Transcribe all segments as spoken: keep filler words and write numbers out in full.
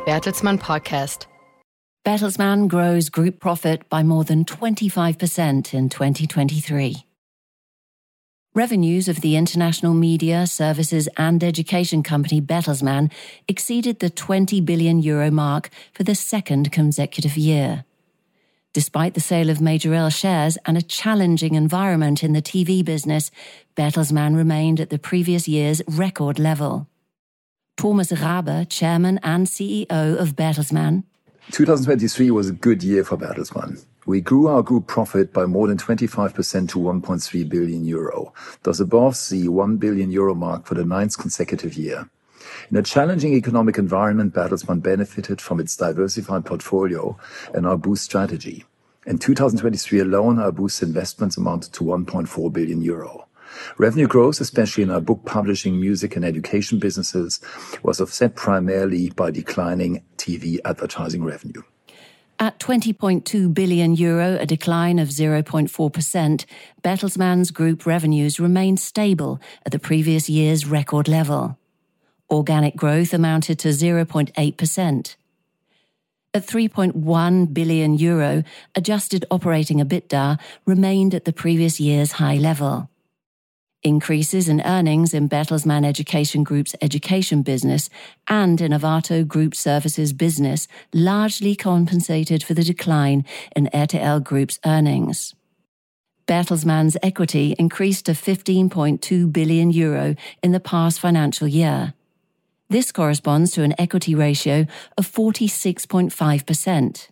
Bertelsmann Podcast. Bertelsmann grows group profit by more than twenty-five percent in twenty twenty-three. Revenues of the international media, services and education company Bertelsmann exceeded the twenty billion euro mark for the second consecutive year. Despite the sale of Majorel shares and a challenging environment in the T V business, Bertelsmann remained at the previous year's record level. Thomas Rabe, Chairman and C E O of Bertelsmann. twenty twenty-three was a good year for Bertelsmann. We grew our group profit by more than twenty-five percent to one point three billion euro, thus above the one billion euro mark for the ninth consecutive year. In a challenging economic environment, Bertelsmann benefited from its diversified portfolio and our Boost strategy. In two thousand twenty-three alone, our Boost investments amounted to one point four billion euro. Revenue growth, especially in our book publishing, music and education businesses, was offset primarily by declining T V advertising revenue. At twenty point two billion euro, a decline of zero point four percent, Bertelsmann's group revenues remained stable at the previous year's record level. Organic growth amounted to zero point eight percent. At three point one billion euro, adjusted operating EBITDA remained at the previous year's high level. Increases in earnings in Bertelsmann Education Group's education business and in Arvato Group Services business largely compensated for the decline in R T L Group's earnings. Bertelsmann's equity increased to fifteen point two billion euro in the past financial year. This corresponds to an equity ratio of forty-six point five percent.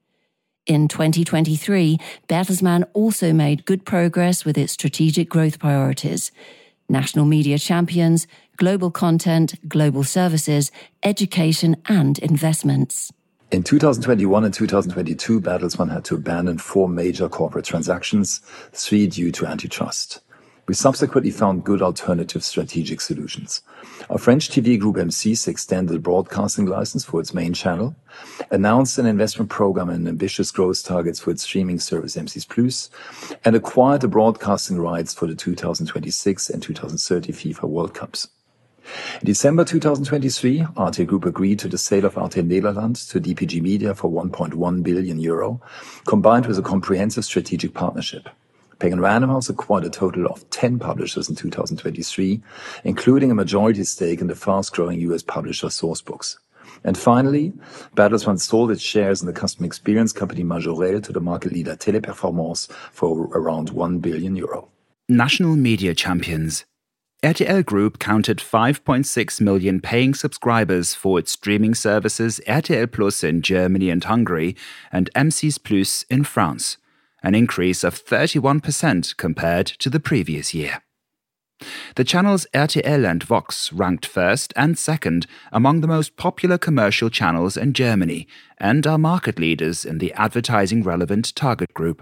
In twenty twenty-three, Bertelsmann also made good progress with its strategic growth priorities: national media champions, global content, global services, education and investments. In two thousand twenty-one and two thousand twenty-two, Bertelsmann had to abandon four major corporate transactions, three due to antitrust. We subsequently found good alternative strategic solutions. Our French T V group M six extended the broadcasting license for its main channel, announced an investment program and ambitious growth targets for its streaming service M six Plus, and acquired the broadcasting rights for the two thousand twenty-six and two thousand thirty FIFA World Cups. In December two thousand twenty-three, R T L Group agreed to the sale of R T L Nederland to D P G Media for one point one billion euro, combined with a comprehensive strategic partnership. Penguin Random House acquired a total of ten publishers in two thousand twenty-three, including a majority stake in the fast-growing U S publisher Sourcebooks. And finally, Bertelsmann sold its shares in the customer experience company Majorel to the market leader Teleperformance for around one billion euro. National media champions. R T L Group counted five point six million paying subscribers for its streaming services R T L Plus in Germany and Hungary and M six Plus in France, an increase of thirty-one percent compared to the previous year. The channels R T L and Vox ranked first and second among the most popular commercial channels in Germany and are market leaders in the advertising-relevant target group.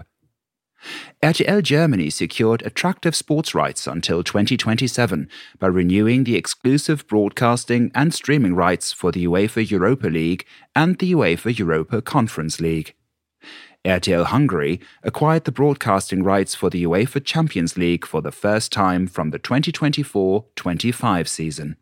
R T L Germany secured attractive sports rights until twenty twenty-seven by renewing the exclusive broadcasting and streaming rights for the UEFA Europa League and the UEFA Europa Conference League. R T L Hungary acquired the broadcasting rights for the UEFA Champions League for the first time from the twenty twenty-four twenty-five season.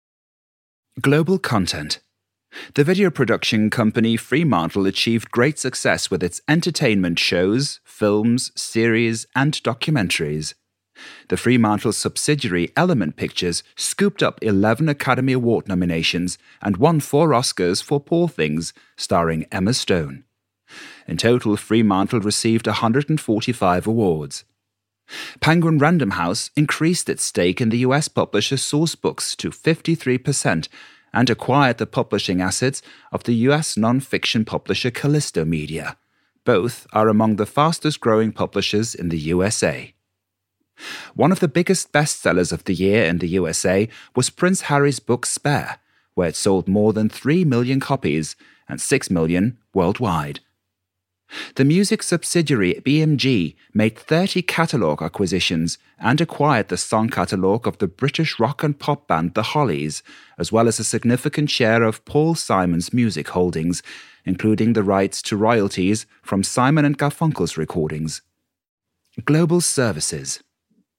Global content. The video production company Fremantle achieved great success with its entertainment shows, films, series, and documentaries. The Fremantle subsidiary Element Pictures scooped up eleven Academy Award nominations and won four Oscars for Poor Things, starring Emma Stone. In total, Fremantle received one hundred forty-five awards. Penguin Random House increased its stake in the U S publisher Sourcebooks to fifty-three percent and acquired the publishing assets of the U S non-fiction publisher Callisto Media. Both are among the fastest-growing publishers in the U S A. One of the biggest bestsellers of the year in the U S A was Prince Harry's book Spare, where it sold more than three million copies and six million worldwide. The music subsidiary B M G made thirty catalogue acquisitions and acquired the song catalogue of the British rock and pop band The Hollies, as well as a significant share of Paul Simon's music holdings, including the rights to royalties from Simon and Garfunkel's recordings. Global services.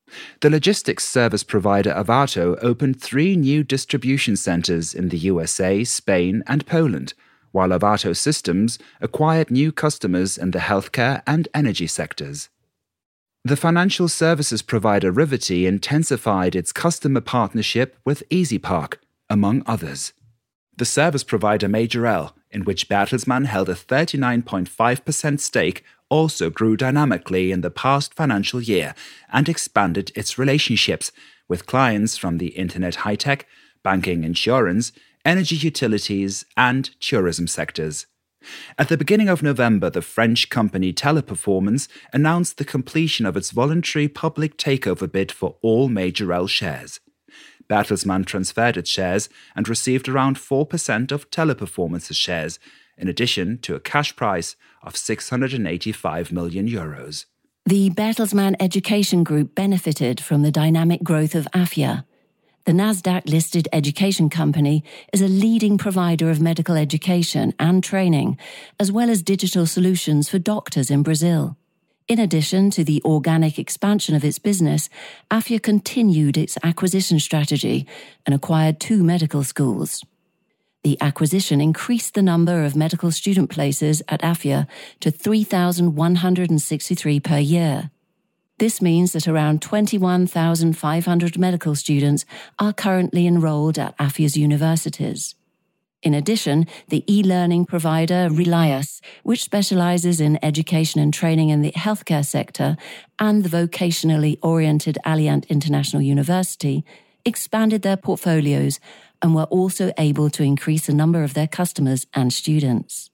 The logistics service provider Arvato opened three new distribution centers in the U S A, Spain, and Poland, while Arvato Systems acquired new customers in the healthcare and energy sectors. The financial services provider Rivety intensified its customer partnership with EasyPark, among others. The service provider Majorel, in which Bertelsmann held a thirty-nine point five percent stake, also grew dynamically in the past financial year and expanded its relationships with clients from the internet high-tech, banking, insurance, energy utilities, and tourism sectors. At the beginning of November, the French company Teleperformance announced the completion of its voluntary public takeover bid for all Majorel shares. Bertelsmann transferred its shares and received around four percent of Teleperformance's shares, in addition to a cash price of six hundred eighty-five million euros. The Bertelsmann Education Group benefited from the dynamic growth of Afya. The Nasdaq-listed education company is a leading provider of medical education and training, as well as digital solutions for doctors in Brazil. In addition to the organic expansion of its business, Afya continued its acquisition strategy and acquired two medical schools. The acquisition increased the number of medical student places at Afya to three thousand one hundred sixty-three per year. This means that around twenty-one thousand five hundred medical students are currently enrolled at Afya's universities. In addition, the e-learning provider Relias, which specializes in education and training in the healthcare sector, and the vocationally oriented Alliant International University, expanded their portfolios and were also able to increase the number of their customers and students.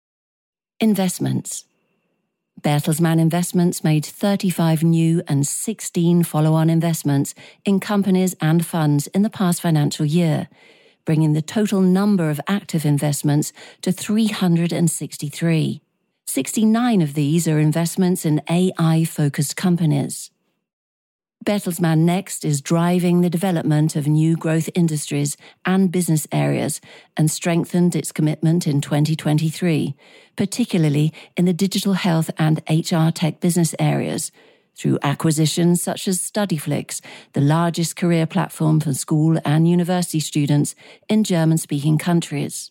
Investments. Bertelsmann Investments made thirty-five new and sixteen follow-on investments in companies and funds in the past financial year, bringing the total number of active investments to three hundred sixty-three. sixty-nine of these are investments in A I-focused companies. Bertelsmann Next is driving the development of new growth industries and business areas and strengthened its commitment in twenty twenty-three, particularly in the digital health and H R tech business areas, through acquisitions such as StudyFlix, the largest career platform for school and university students in German-speaking countries.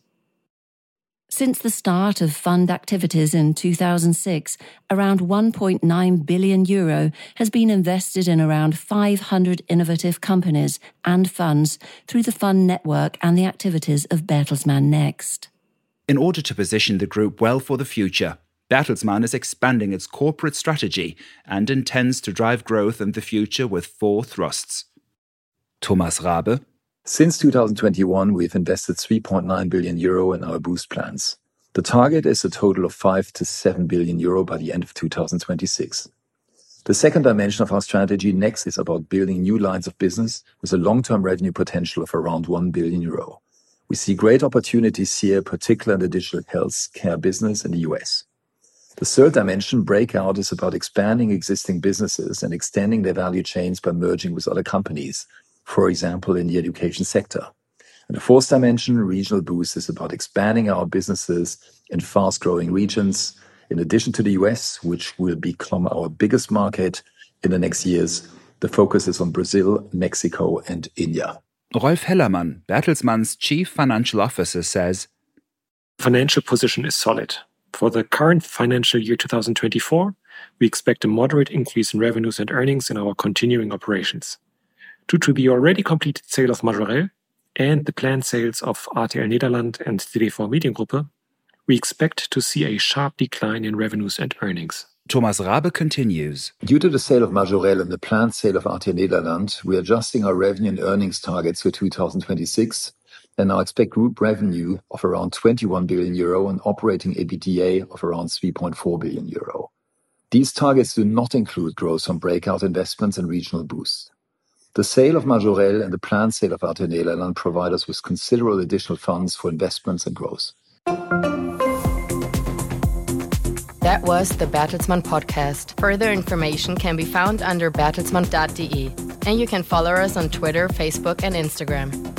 Since the start of fund activities in two thousand six, around one point nine billion euro has been invested in around five hundred innovative companies and funds through the fund network and the activities of Bertelsmann Next. In order to position the group well for the future, Bertelsmann is expanding its corporate strategy and intends to drive growth in the future with four thrusts. Thomas Rabe. Since two thousand twenty-one, we've invested three point nine billion euro in our boost plans. The target is a total of five to seven billion euro by the end of two thousand twenty-six. The second dimension of our strategy Next is about building new lines of business with a long-term revenue potential of around one billion euro. We see great opportunities here, particularly in the digital health care business in the U S. The third dimension, Breakout, is about expanding existing businesses and extending their value chains by merging with other companies, for example, in the education sector. And the fourth dimension, Regional Boost, is about expanding our businesses in fast-growing regions. In addition to the U S, which will become our biggest market in the next years, the focus is on Brazil, Mexico, and India. Rolf Hellermann, Bertelsmann's chief financial officer, says, Financial position is solid. For the current financial year two thousand twenty-four, we expect a moderate increase in revenues and earnings in our continuing operations. Due to the already completed sale of Majorel and the planned sales of R T L Nederland and D D V Mediengruppe, we expect to see a sharp decline in revenues and earnings. Thomas Rabe continues. Due to the sale of Majorel and the planned sale of R T L Nederland, we are adjusting our revenue and earnings targets for two thousand twenty-six and now expect group revenue of around twenty-one billion euro and operating EBITDA of around three point four billion euro. These targets do not include growth from breakout investments and regional boost. The sale of Majorel and the planned sale of R T L Nederland provide us with considerable additional funds for investments and growth. That was the Bertelsmann podcast. Further information can be found under bertelsmann dot d e, and you can follow us on Twitter, Facebook, and Instagram.